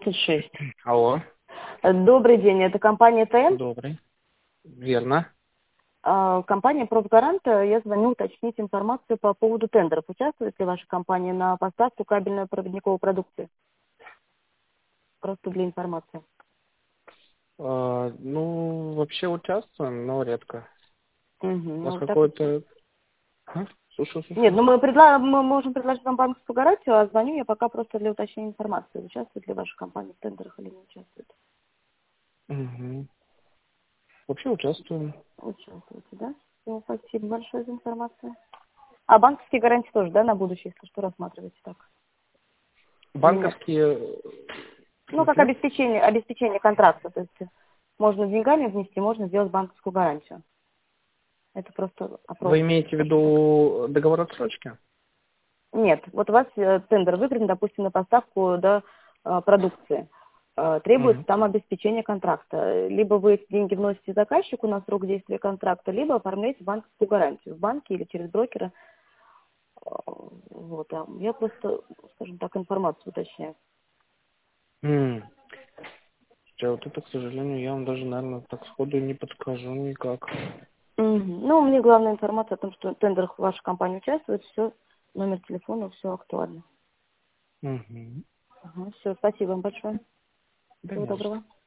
26. Алло, Добрый день, это компания ТН. добрый. Верно. Компания «Профгарант». Я звоню уточнить информацию по поводу тендеров. Участвует ли ваша компания на поставку кабельной проводниковой продукции? Просто для информации. Ну, вообще участвуем, но редко. Угу. У вас Ну, так... какой-то... Слушаю. Нет, ну мы можем предложить вам банковскую гарантию, а звоню я пока просто для уточнения информации. Участвует ли ваша компания в тендерах или не участвует? Угу. Вообще участвуем. Участвуете, да? Все, спасибо большое за информацию. А банковские гарантии тоже, да, на будущее, если что, рассматриваете так? Или нет? Банковские... В Ну, как смысле? обеспечение контракта. То есть можно деньгами внести, можно сделать банковскую гарантию. Это просто опрос, Вы имеете в скажем так. виду договор отсрочки? Нет, вот у вас тендер выигран, допустим, на поставку продукции. Требуется Угу. там обеспечение контракта. Либо вы эти деньги вносите заказчику на срок действия контракта, либо оформляете банковскую гарантию в банке или через брокера. Вот, я просто, скажем так, информацию уточняю. Вот это, к сожалению, я вам даже, наверное, так сходу не подскажу никак. Мгм. Ну, мне главная информация о том, что в тендерах ваша компания участвует, все, номер телефона, все актуально. Угу. Все, спасибо вам большое. Да Всего не за что. доброго.